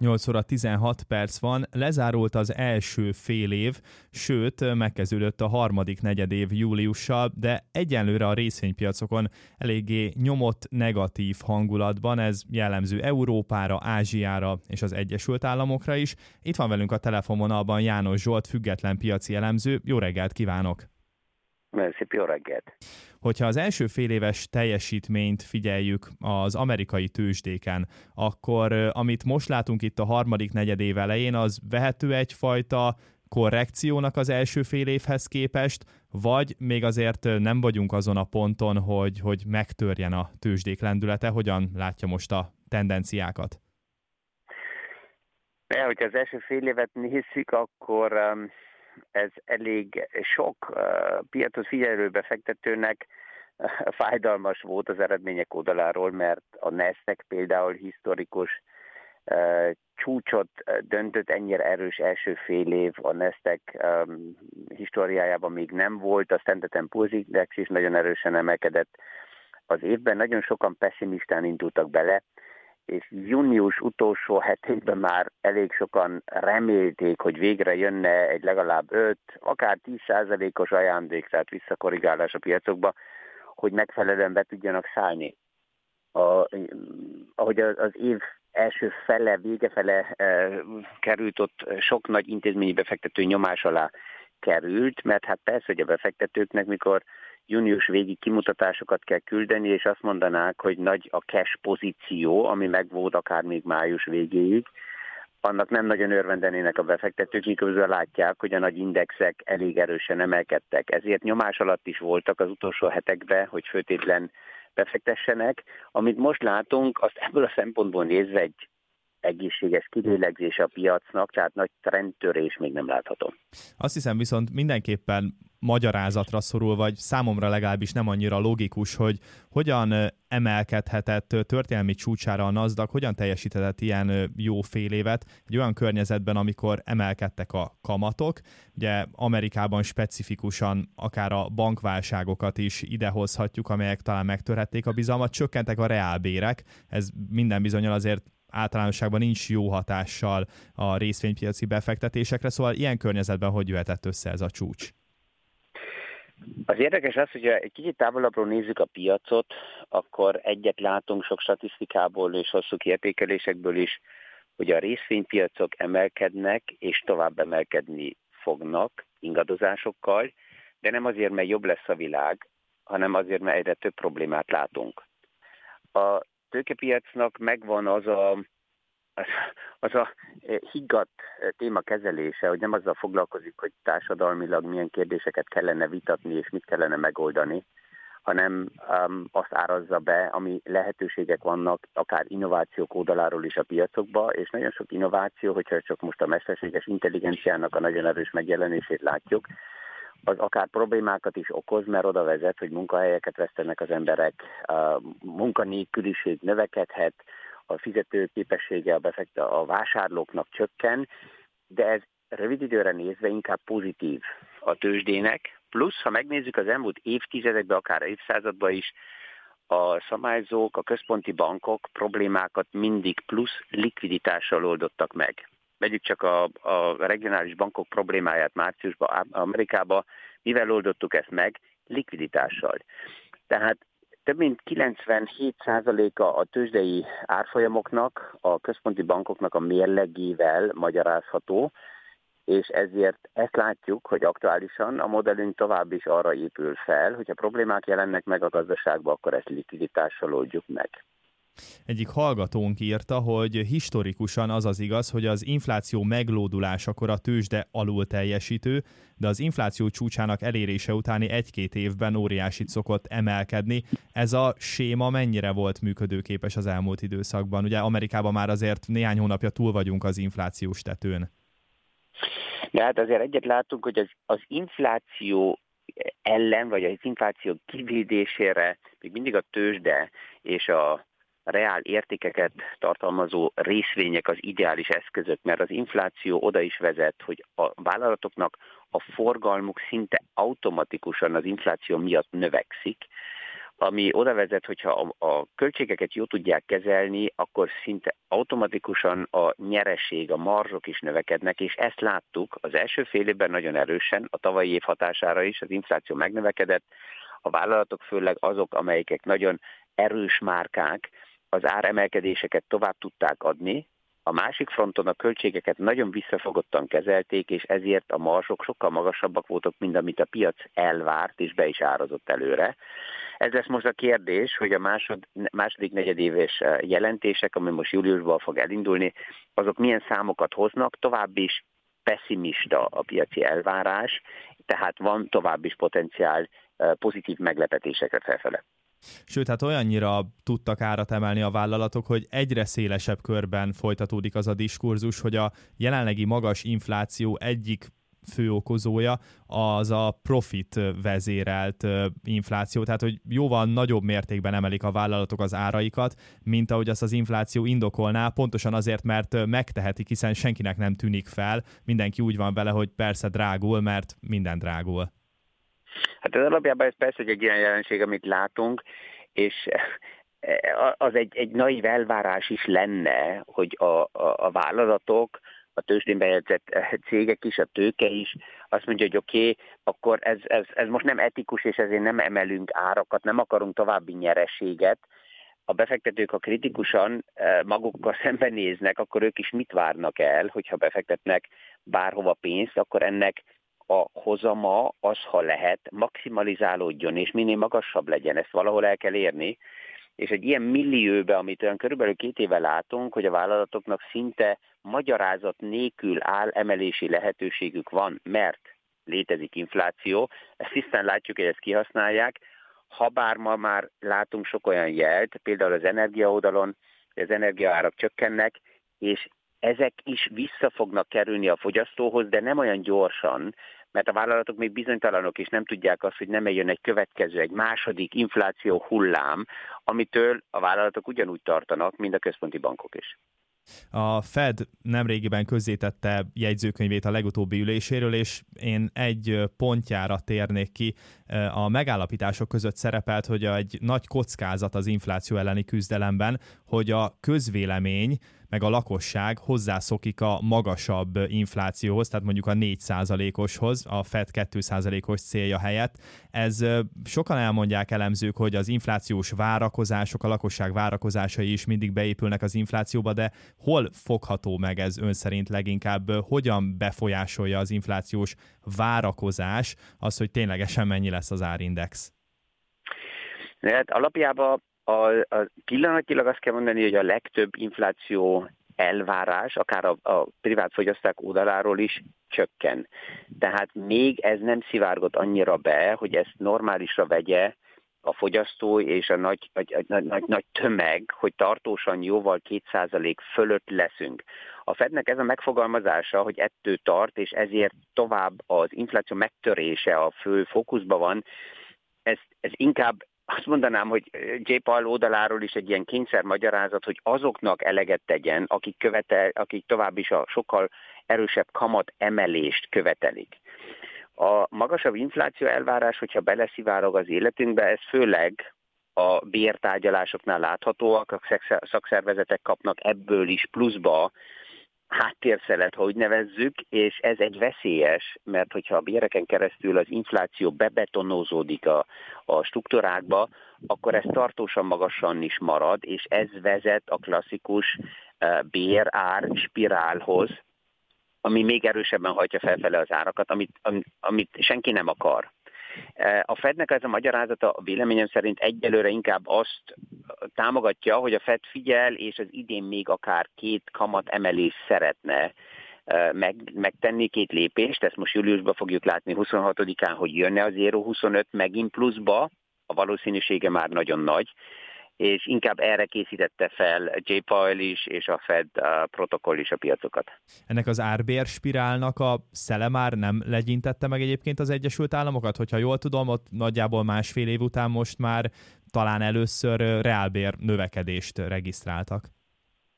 8 óra 16 perc van, lezárult az első fél év, sőt, megkezdődött a harmadik negyedév júliussal, de egyenlőre a részvénypiacokon eléggé nyomott negatív hangulatban, ez jellemző Európára, Ázsiára és az Egyesült Államokra is. Itt van velünk a telefonvonalban János Zsolt, független piaci elemző. Jó reggelt kívánok! Szép jó reggelt! Hogyha az első féléves teljesítményt figyeljük az amerikai tőzsdéken, akkor amit most látunk itt a harmadik negyedév elején, az vehető egyfajta korrekciónak az első fél évhez képest, vagy még azért nem vagyunk azon a ponton, hogy megtörjen a tőzsdék lendülete? Hogyan látja most a tendenciákat? Hogyha az első fél évet nézzük, akkor ez elég sok piacot figyelő befektetőnek fájdalmas volt az eredmények oldaláról, mert a Nasdaq például historikus csúcsot döntött, ennyire erős első fél év a Nasdaq históriájában még nem volt, a Standard & Poor's Index is nagyon erősen emelkedett. Az évben nagyon sokan pessimistán indultak bele, és június utolsó hetében már elég sokan remélték, hogy végre jönne egy legalább 5, akár 10%-os ajándék, tehát visszakorrigálás a piacokba, hogy megfelelően be tudjanak szállni. Ahogy az év első fele, vége fele került, ott sok nagy intézményi befektető nyomás alá került, mert hát persze, hogy a befektetőknek, mikor június végig kimutatásokat kell küldeni, és azt mondanák, hogy nagy a cash pozíció, ami megvolt akár még május végéig, annak nem nagyon örvendenének a befektetők, miközben látják, hogy a nagy indexek elég erősen emelkedtek. Ezért nyomás alatt is voltak az utolsó hetekben, hogy főtétlen befektessenek. Amit most látunk, azt ebből a szempontból nézve egy egészséges kilélegzés a piacnak, tehát nagy trendtörés még nem látható. Azt hiszem viszont mindenképpen magyarázatra szorul, vagy számomra legalábbis nem annyira logikus, hogy hogyan emelkedhetett történelmi csúcsára a Nasdaq, hogyan teljesíthetett ilyen jó fél évet egy olyan környezetben, amikor emelkedtek a kamatok. Ugye Amerikában specifikusan akár a bankválságokat is idehozhatjuk, amelyek talán megtörhették a bizalmat, csökkentek a reálbérek, ez minden bizonnyal azért általánosságban nincs jó hatással a részvénypiaci befektetésekre, szóval ilyen környezetben hogy jöhetett össze ez a csúcs? Az érdekes az, hogyha egy kicsit távolabbról nézzük a piacot, akkor egyet látunk sok statisztikából és hosszú kiértékelésekből is, hogy a részvénypiacok emelkednek és tovább emelkedni fognak ingadozásokkal, de nem azért, mert jobb lesz a világ, hanem azért, mert egyre több problémát látunk. A tőkepiacnak megvan az a higgadt téma kezelése, hogy nem azzal foglalkozik, hogy társadalmilag milyen kérdéseket kellene vitatni és mit kellene megoldani, hanem azt árazza be, ami lehetőségek vannak, akár innovációk oldaláról is a piacokba, és nagyon sok innováció, hogyha csak most a mesterséges intelligenciának a nagyon erős megjelenését látjuk, az akár problémákat is okoz, mert oda vezet, hogy munkahelyeket vesztenek az emberek, a munkanélküliség növekedhet, a fizetőképessége a vásárlóknak csökken, de ez rövid időre nézve inkább pozitív a tőzsdének. Plusz, ha megnézzük az elmúlt évtizedekben, akár évszázadban is, a szabályzók, a központi bankok problémákat mindig plusz likviditással oldottak meg. Vegyük csak a regionális bankok problémáját márciusban Amerikában, mivel oldottuk ezt meg? Likviditással. Tehát több mint 97%-a a tőzsdei árfolyamoknak, a központi bankoknak a mérlegével magyarázható, és ezért ezt látjuk, hogy aktuálisan a modellünk tovább is arra épül fel, hogyha problémák jelennek meg a gazdaságban, akkor ezt likviditással oldjuk meg. Egyik hallgatónk írta, hogy historikusan az igaz, hogy az infláció meglódulásakor a tőzsde alul teljesítő, de az infláció csúcsának elérése utáni 1-2 évben óriásit szokott emelkedni. Ez a séma mennyire volt működőképes az elmúlt időszakban? Ugye Amerikában már azért néhány hónapja túl vagyunk az inflációs tetőn. De hát azért egyet látunk, hogy az infláció ellen, vagy az infláció kivédésére még mindig a tőzsde és a reál értékeket tartalmazó részvények az ideális eszközök, mert az infláció oda is vezet, hogy a vállalatoknak a forgalmuk szinte automatikusan az infláció miatt növekszik. ami oda vezet, hogyha a költségeket jól tudják kezelni, akkor szinte automatikusan a nyereség, a marzsok is növekednek, és ezt láttuk az első fél évben nagyon erősen, a tavalyi év hatására is az infláció megnövekedett, a vállalatok főleg azok, amelyek nagyon erős márkák, az áremelkedéseket tovább tudták adni, a másik fronton a költségeket nagyon visszafogottan kezelték, és ezért a marzsok sokkal magasabbak voltak, mint amit a piac elvárt, és be is árazott előre. Ez lesz most a kérdés, hogy a második negyedéves jelentések, ami most júliusban fog elindulni, azok milyen számokat hoznak, tovább is pessimista a piaci elvárás, tehát van tovább is potenciál pozitív meglepetésekre felfele. Sőt, hát olyannyira tudtak árat emelni a vállalatok, hogy egyre szélesebb körben folytatódik az a diskurzus, hogy a jelenlegi magas infláció egyik fő okozója az a profit vezérelt infláció, tehát hogy jóval nagyobb mértékben emelik a vállalatok az áraikat, mint ahogy azt az infláció indokolná, pontosan azért, mert megtehetik, hiszen senkinek nem tűnik fel, mindenki úgy van vele, hogy persze drágul, mert minden drágul. Hát ez alapjában ez persze egy ilyen jelenség, amit látunk, és az egy naív elvárás is lenne, hogy a vállalatok, a tőzsdén bejegyzett cégek is, a tőke is azt mondja, hogy oké, akkor ez most nem etikus, és ezért nem emelünk árakat, nem akarunk további nyereséget. A befektetők, ha kritikusan magukkal szembenéznek, akkor ők is mit várnak el, hogyha befektetnek bárhova pénzt, akkor ennek a hozama az, ha lehet, maximalizálódjon, és minél magasabb legyen, ezt valahol el kell érni, és egy ilyen millióbe, amit olyan körülbelül 2 éve látunk, hogy a vállalatoknak szinte magyarázat nélkül áll emelési lehetőségük van, mert létezik infláció, ezt tisztán látjuk, hogy ezt kihasználják, habár ma már látunk sok olyan jelt, például az energia oldalon, hogy az energiaárak csökkennek, és ezek is vissza fognak kerülni a fogyasztóhoz, de nem olyan gyorsan, mert a vállalatok még bizonytalanok, és nem tudják azt, hogy nem jön egy következő, egy második infláció hullám, amitől a vállalatok ugyanúgy tartanak, mint a központi bankok is. A Fed nemrégiben közzétette jegyzőkönyvét a legutóbbi üléséről, és én egy pontjára térnék ki. A megállapítások között szerepelt, hogy egy nagy kockázat az infláció elleni küzdelemben, hogy a közvélemény meg a lakosság hozzászokik a magasabb inflációhoz, tehát mondjuk a 4%-oshoz, a Fed 2%-os célja helyett. Ez sokan elmondják elemzők, hogy az inflációs várakozások, a lakosság várakozásai is mindig beépülnek az inflációba, de hol fogható meg ez ön szerint leginkább? Hogyan befolyásolja az inflációs várakozás az, hogy ténylegesen mennyi lesz az árindex? Hát alapjában pillanatnyilag azt kell mondani, hogy a legtöbb infláció elvárás, akár a privát fogyasztók oldaláról is csökken. Tehát még ez nem szivárgott annyira be, hogy ezt normálisra vegye a fogyasztó és a nagy tömeg, hogy tartósan jóval 2% fölött leszünk. A Fednek ez a megfogalmazása, hogy ettől tart, és ezért tovább az infláció megtörése a fő fókuszban van, ez inkább azt mondanám, hogy J. Powell oldaláról is egy ilyen kényszermagyarázat, hogy azoknak eleget tegyen, akik tovább is a sokkal erősebb kamat emelést követelik. A magasabb infláció elvárás, hogyha beleszivárog az életünkbe, ez főleg a bértárgyalásoknál láthatóak, a szakszervezetek kapnak ebből is pluszba háttérszelet, hogy nevezzük, és ez egy veszélyes, mert hogyha a béreken keresztül az infláció bebetonózódik a struktúrákba, akkor ez tartósan magasan is marad, és ez vezet a klasszikus bér-ár spirálhoz, ami még erősebben hajtja felfele az árakat, amit senki nem akar. A Fednek ez a magyarázata véleményem szerint egyelőre inkább azt támogatja, hogy a Fed figyel, és az idén még akár 2 kamat emelést szeretne megtenni, 2 lépést. Ezt most júliusban fogjuk látni 26-án, hogy jönne az 0,25 megint pluszba, a valószínűsége már nagyon nagy, és inkább erre készítette fel J. Powell is, és a Fed protokoll is a piacokat. Ennek az árbér spirálnak a szele már nem legyintette meg egyébként az Egyesült Államokat? Hogyha jól tudom, ott nagyjából 1,5 év után most már talán először reálbér növekedést regisztráltak.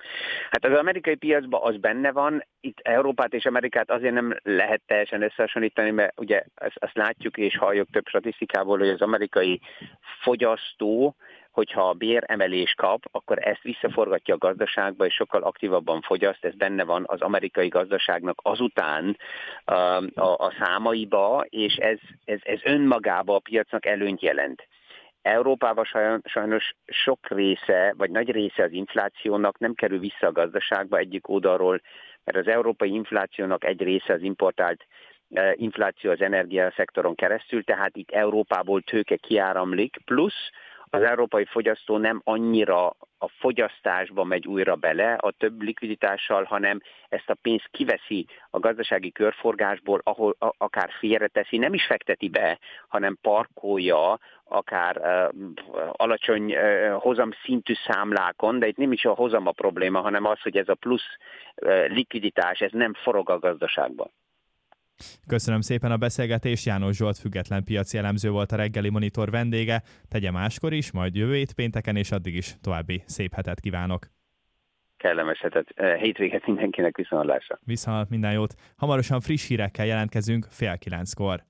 Hát az amerikai piacban az benne van, itt Európát és Amerikát azért nem lehet teljesen összehasonlítani, mert ugye azt látjuk és halljuk több statisztikából, hogy az amerikai fogyasztó, hogyha a béremelés kap, akkor ezt visszaforgatja a gazdaságba, és sokkal aktívabban fogyaszt, ez benne van az amerikai gazdaságnak azután a számaiba, és ez önmagában a piacnak előnyt jelent. Európában sajnos sok része, vagy nagy része az inflációnak nem kerül vissza a gazdaságba egyik oldalról, mert az európai inflációnak egy része az importált infláció az energiaszektoron keresztül, tehát itt Európából tőke kiáramlik, plusz az európai fogyasztó nem annyira a fogyasztásba megy újra bele a több likviditással, hanem ezt a pénzt kiveszi a gazdasági körforgásból, ahol akár félreteszi, nem is fekteti be, hanem parkolja, akár alacsony hozamszintű számlákon, de itt nem is a hozam a probléma, hanem az, hogy ez a plusz likviditás, ez nem forog a gazdaságban. Köszönöm szépen a beszélgetést, János Zsolt független piaci elemző volt a Reggeli Monitor vendége, tegye máskor is, majd jövő hét pénteken, és addig is további szép hetet kívánok. Kellemes hetet, hétvéget mindenkinek, viszontlátásra. Viszont minden jót. Hamarosan friss hírekkel jelentkezünk 8:30-kor.